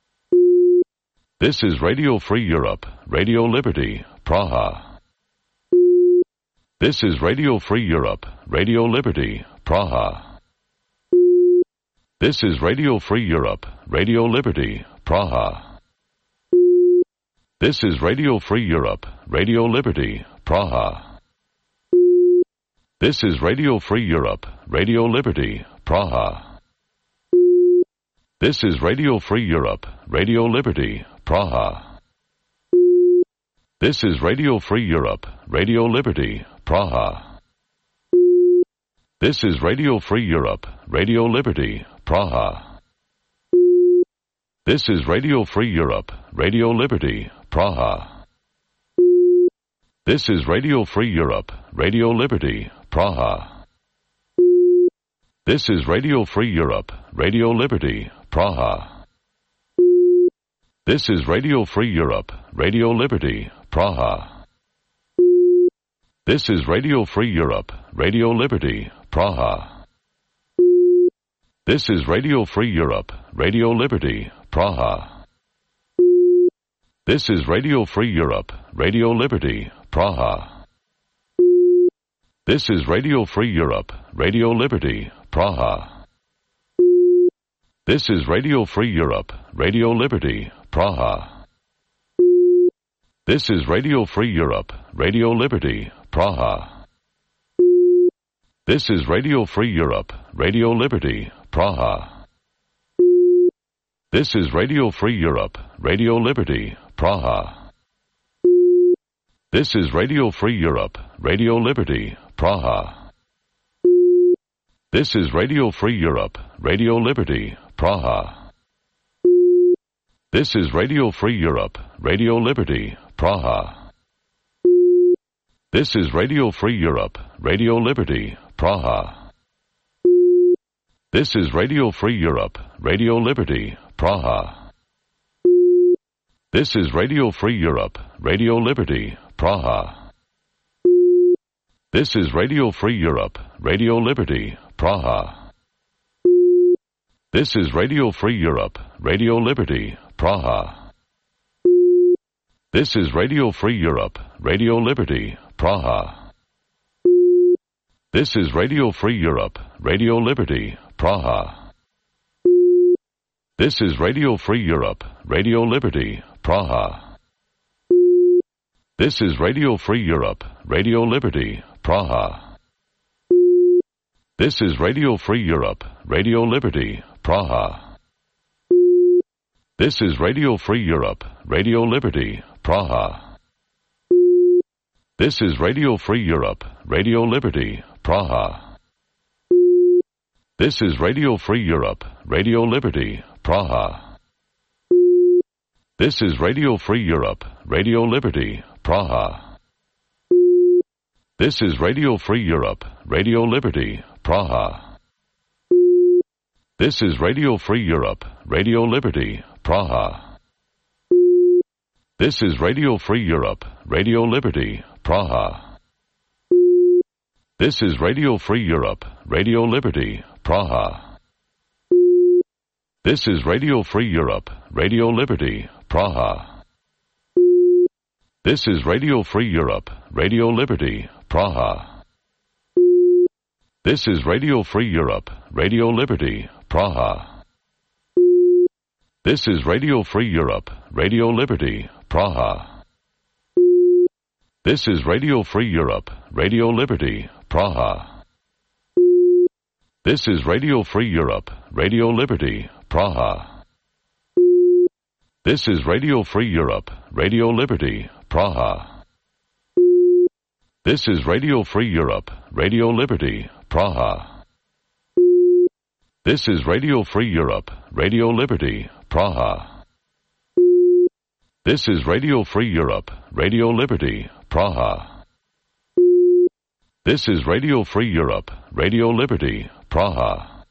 This is Radio Free Europe, Radio Liberty, Praha. This is Radio Free Europe, Radio Liberty, Praha. This is Radio Free Europe, Radio Liberty, Praha. This is Radio Free Europe, Radio Liberty, Praha. This is Radio Free Europe, Radio Liberty, Praha. This is Radio Free Europe, Radio Liberty, Praha. This is Radio Free Europe, Radio Liberty, Praha. This is Radio Free Europe, Radio Liberty, Praha. This is Radio Free Europe, Radio Liberty, Praha. This is Radio Free Europe, Radio Liberty, Praha. This is Radio Free Europe, Radio Liberty, Praha. This is Radio Free Europe, Radio Liberty, Praha. This is Radio Free Europe, Radio Liberty, Praha. This is Radio Free Europe, Radio Liberty, Praha. This is Radio Free Europe, Radio Liberty, Praha. This is Radio Free Europe, Radio Liberty, Praha. This is Radio Free Europe, Radio Liberty, Praha. This is Radio Free Europe, Radio Liberty, Praha. This is Radio Free Europe, Radio Liberty, Praha. This is Radio Free Europe, Radio Liberty, Praha. This is Radio Free Europe, Radio Liberty, Praha. This is Radio Free Europe, Radio Liberty, Praha. This is Radio Free Europe, Radio Liberty, Praha. This is Radio Free Europe, Radio Liberty, Praha. This is Radio Free Europe, Radio Liberty, Praha. This is Radio Free Europe, Radio Liberty, Praha. This is Radio Free Europe, Radio Liberty, Praha. This is Radio Free Europe, Radio Liberty, Praha. This is Radio Free Europe, Radio Liberty, Praha. This is Radio Free Europe, Radio Liberty, Praha. This is Radio Free Europe, Radio Liberty, Praha. This is Radio Free Europe, Radio Liberty, Praha. This is Radio Free Europe, Radio Liberty, Praha. This is Radio Free Europe, Radio Liberty, Praha. This is Radio Free Europe, Radio Liberty, Praha. This is Radio Free Europe, Radio Liberty, Praha. This is Radio Free Europe, Radio Liberty, Praha. This is Radio Free Europe, Radio Liberty, Praha. This is Radio Free Europe, Radio Liberty, Praha. This is Radio Free Europe, Radio Liberty, Praha. This is Radio Free Europe, Radio Liberty, Praha. This is Radio Free Europe, Radio Liberty, Praha. This is Radio Free Europe, Radio Liberty, Praha. This is Radio Free Europe, Radio Liberty, Praha. This is Radio Free Europe, Radio Liberty, Praha. This is Radio Free Europe, Radio Liberty, Praha. This is Radio Free Europe, Radio Liberty, Praha. This is Radio Free Europe, Radio Liberty, Praha. This is Radio Free Europe, Radio Liberty, Praha. This is Radio Free Europe, Radio Liberty, Praha. This is Radio Free Europe, Radio Liberty, Praha. This is Radio Free Europe, Radio Liberty, Praha.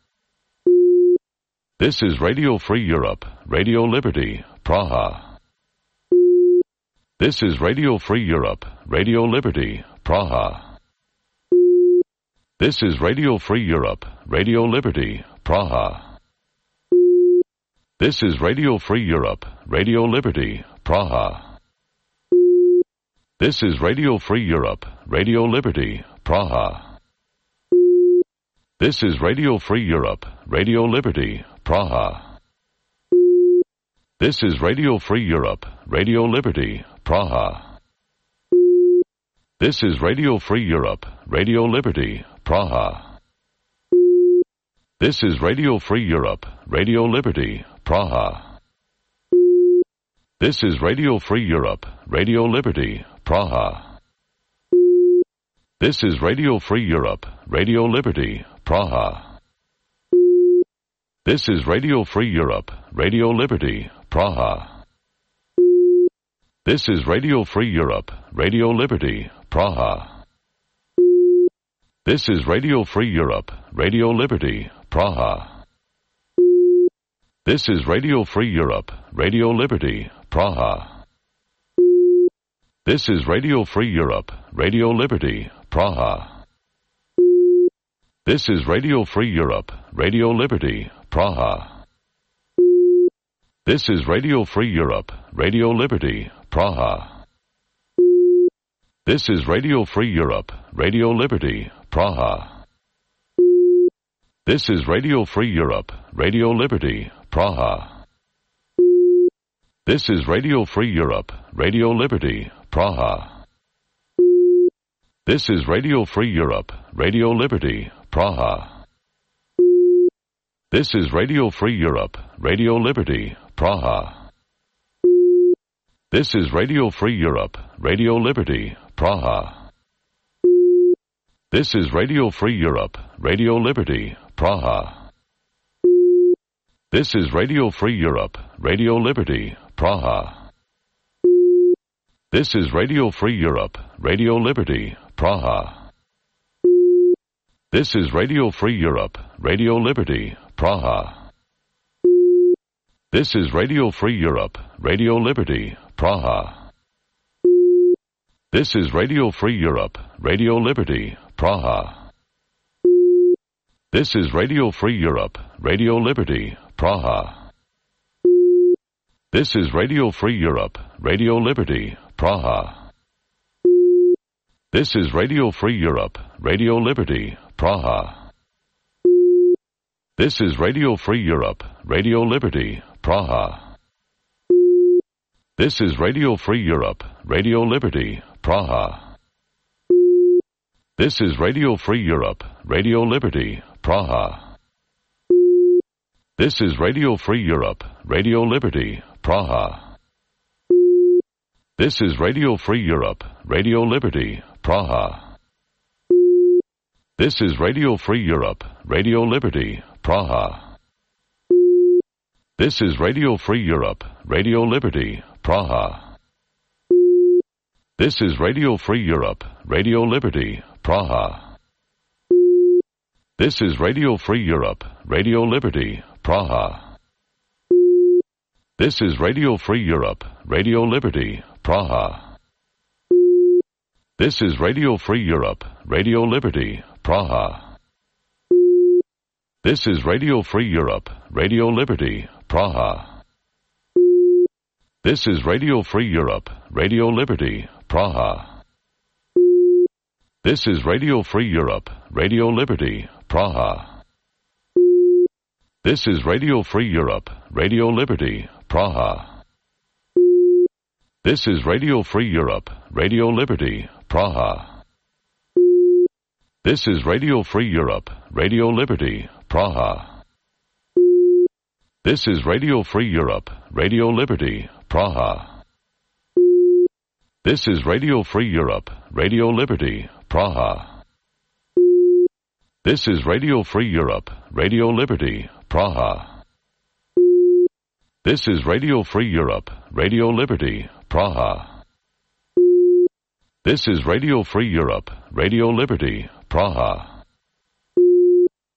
This is Radio Free Europe, Radio Liberty, Praha. This is Radio Free Europe, Radio Liberty, Praha. This is Radio Free Europe, Radio Liberty, Praha. This is Radio Free Europe, Radio Liberty, Praha. This is Radio Free Europe, Radio Liberty, Praha. This is Radio Free Europe, Radio Liberty, Praha. This is Radio Free Europe, Radio Liberty, Praha. This is Radio Free Europe, Radio Liberty, Praha. This is Radio Free Europe, Radio Liberty, Praha. This is Radio Free Europe, Radio Liberty, Praha. This is Radio Free Europe, Radio Liberty, Praha. This is Radio Free Europe, Radio Liberty, Praha. This is Radio Free Europe, Radio Liberty, Praha. This is Radio Free Europe, Radio Liberty, Praha. This is Radio Free Europe, Radio Liberty, Praha. This is Radio Free Europe, Radio Liberty, Praha. This is Radio Free Europe, Radio Liberty, Praha. This is Radio Free Europe, Radio Liberty, Praha. This is Radio Free Europe, Radio Liberty, Praha. This is Radio Free Europe, Radio Liberty, Praha. This is Radio Free Europe, Radio Liberty, Praha. This is Radio Free Europe, Radio Liberty, Praha. This is Radio Free Europe, Radio Liberty, Praha. This is Radio Free Europe, Radio Liberty, Praha. This is Radio Free Europe, Radio Liberty, Praha. This is Radio Free Europe, Radio Liberty, Praha. This is Radio Free Europe, Radio Liberty, Praha. This is Radio Free Europe, Radio Liberty, Praha. This is Radio Free Europe, Radio Liberty, Praha. This is Radio Free Europe, Radio Liberty, Praha. This is Radio Free Europe, Radio Liberty, Praha. This is Radio Free Europe, Radio Liberty, Praha. This is Radio Free Europe, Radio Liberty, Praha. This is Radio Free Europe, Radio Liberty, Praha. This is Radio Free Europe, Radio Liberty, Praha. This is Radio Free Europe, Radio Liberty, Praha. This is Radio Free Europe, Radio Liberty, Praha. This is Radio Free Europe, Radio Liberty, Praha. This is Radio Free Europe, Radio Liberty, Praha. This is Radio Free Europe, Radio Liberty, Praha. This is Radio Free Europe, Radio Liberty, Praha. This is Radio Free Europe, Radio Liberty, Praha. This is Radio Free Europe, Radio Liberty, Praha. This is Radio Free Europe, Radio Liberty, Praha. This is Radio Free Europe, Radio Liberty, Praha. This is Radio Free Europe, Radio Liberty, Praha. This is Radio Free Europe, Radio Liberty, Praha. This is Radio Free Europe, Radio Liberty, Praha. This is Radio Free Europe, Radio Liberty, Praha. This is Radio Free Europe, Radio Liberty, Praha. This is Radio Free Europe, Radio Liberty, Praha. This is Radio Free Europe, Radio Liberty, Praha. This is Radio Free Europe, Radio Liberty, Praha. This is Radio Free Europe, Radio Liberty, Praha. This is Radio Free Europe, Radio Liberty, Praha.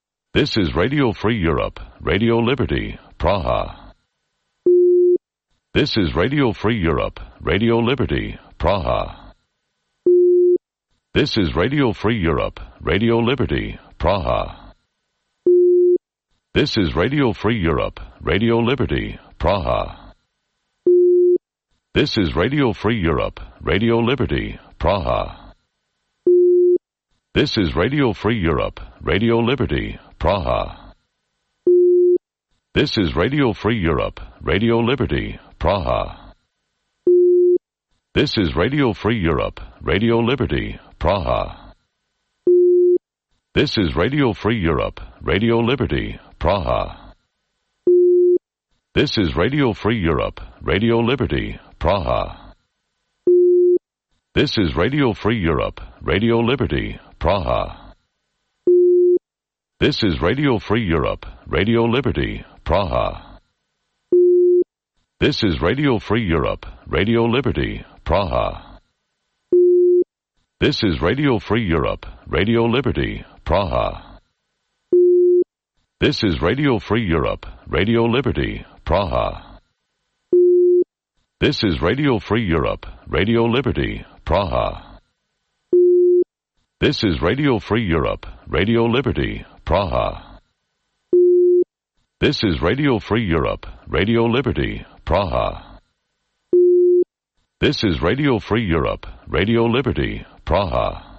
This is Radio Free Europe, Radio Liberty, Praha. This is Radio Free Europe, Radio Liberty, Praha. This is Radio Free Europe, Radio Liberty, Praha. This is Radio Free Europe, Radio Liberty, Praha. This is Radio Free Europe, Radio Liberty, Praha. This is Radio Free Europe, Radio Liberty, Praha. This is Radio Free Europe, Radio Liberty, Praha. This is Radio Free Europe, Radio Liberty, Praha. This is Radio Free Europe, Radio Liberty, Praha. This is Radio Free Europe, Radio Liberty, Praha. This is Radio Free Europe, Radio Liberty, Praha. This is Radio Free Europe, Radio Liberty, Praha. This is Radio Free Europe, Radio Liberty, Praha. This is Radio Free Europe, Radio Liberty, Praha. This is Radio Free Europe, Radio Liberty, Praha. This is Radio Free Europe, Radio Liberty, Praha. This is Radio Free Europe, Radio Liberty, Praha. This is Radio Free Europe, Radio Liberty, Praha. This is Radio Free Europe, Radio Liberty, Praha.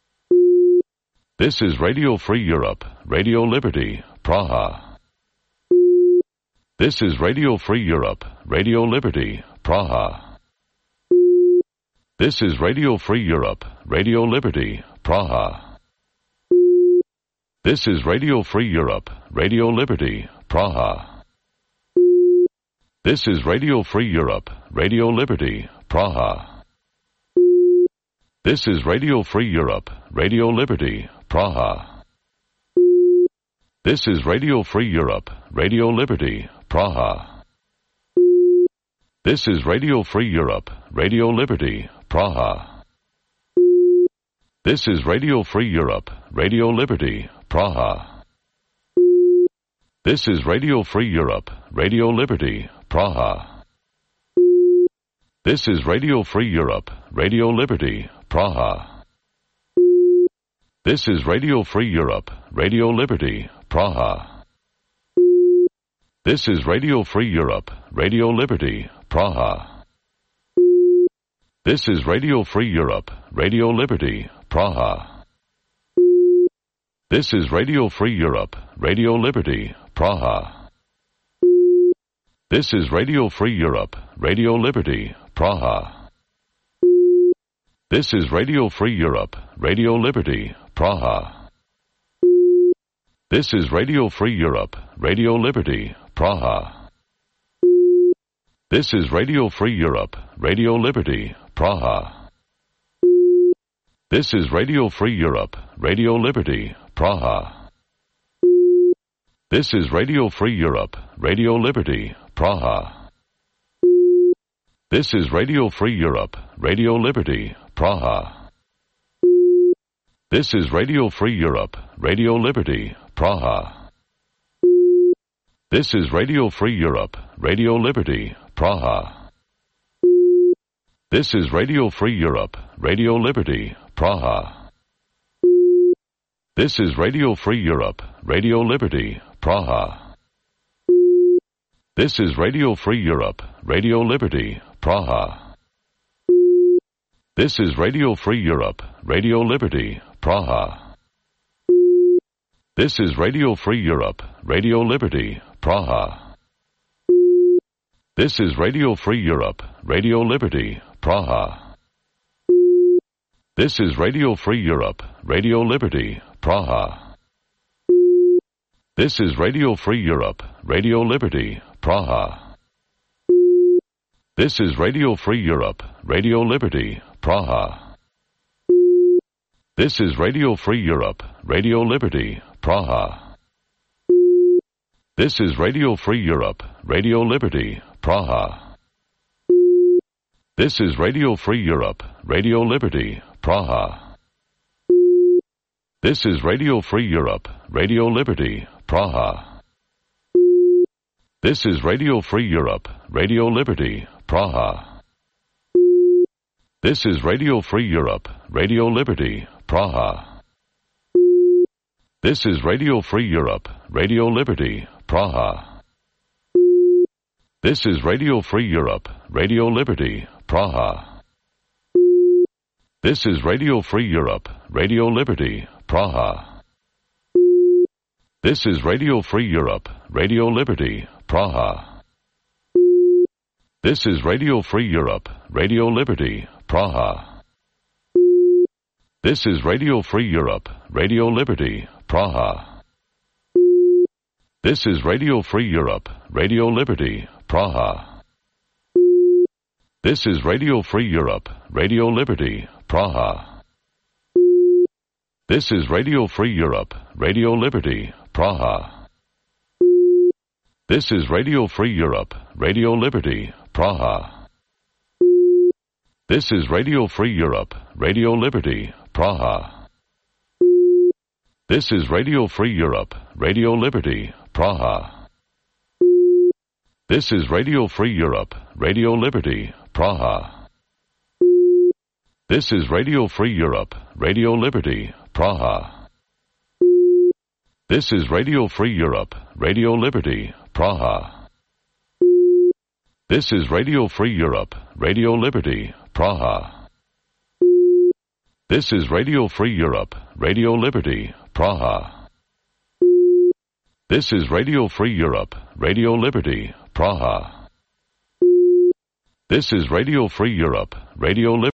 This is Radio Free Europe, Radio Liberty, Praha. This is Radio Free Europe, Radio Liberty, Praha. This is Radio Free Europe, Radio Liberty, Praha. This is Radio Free Europe, Radio Liberty, Praha. This is Radio Free Europe, Radio Liberty, Praha. This is Radio Free Europe, Radio Liberty, Praha. This is Radio Free Europe, Radio Liberty, Praha. This is Radio Free Europe, Radio Liberty, Praha. This is Radio Free Europe, Radio Liberty, Praha. This is Radio Free Europe, Radio Liberty, Praha. This is Radio Free Europe, Radio Liberty, Praha. This is Radio Free Europe, Radio Liberty, Praha. This is Radio Free Europe, Radio Liberty, Praha. This is Radio Free Europe, Radio Liberty, Praha. This is Radio Free Europe, Radio Liberty, Praha. This is Radio Free Europe, Radio Liberty, Praha. This is Radio Free Europe, Radio Liberty, Praha. This is Radio Free Europe, Radio Liberty, Praha. This is Radio Free Europe, Radio Liberty, Praha. This is Radio Free Europe, Radio Liberty, Praha. This is Radio Free Europe, Radio Liberty, Praha. This is Radio Free Europe, Radio Liberty, Praha. This is Radio Free Europe, Radio Liberty, Praha. This is Radio Free Europe, Radio Liberty, Praha. This is Radio Free Europe, Radio Liberty, Praha. This is Radio Free Europe, Radio Liberty, Praha. This is Radio Free Europe, Radio Liberty, Praha. This is Radio Free Europe, Radio Liberty, Praha. This is Radio Free Europe, Radio Liberty, Praha. This is Radio Free Europe, Radio Liberty, Praha. This is Radio Free Europe, Radio Liberty, Praha. This is Radio Free Europe, Radio Liberty, Praha. This is Radio Free Europe, Radio Liberty, Praha. This is Radio Free Europe, Radio Liberty, Praha. This is Radio Free Europe, Radio Liberty, Praha. This is Radio Free Europe, Radio Liberty, Praha. This is Radio Free Europe, Radio Liberty, Praha. This is Radio Free Europe, Radio Liberty, Praha. This is Radio Free Europe, Radio Liberty, Praha. This is Radio Free Europe, Radio Liberty, Praha. This is Radio Free Europe, Radio Liberty, Praha. This is Radio Free Europe, Radio Liberty, Praha. This is Radio Free Europe, Radio Liberty, Praha. This is Radio Free Europe, Radio Liberty, Praha. This is Radio Free Europe, Radio Liberty, Praha. This is Radio Free Europe, Radio Liberty, Praha. This is Radio Free Europe, Radio Liberty, Praha. This is Radio Free Europe, Radio Liberty, Praha. This is Radio Free Europe, Radio Liberty, Praha. This is Radio Free Europe, Radio Liberty, Praha. This is Radio Free Europe, Radio Liberty, Praha. This is Radio Free Europe, Radio Liberty, Praha. This is Radio Free Europe, Radio Liberty, Praha. This is Radio Free Europe, Radio Liberty, Praha. This is Radio Free Europe, Radio Liberty, Praha. This is Radio Free Europe, Radio Liberty, Praha. This is Radio Free Europe, Radio Liberty, Praha. This is Radio Free Europe, Radio Liberty.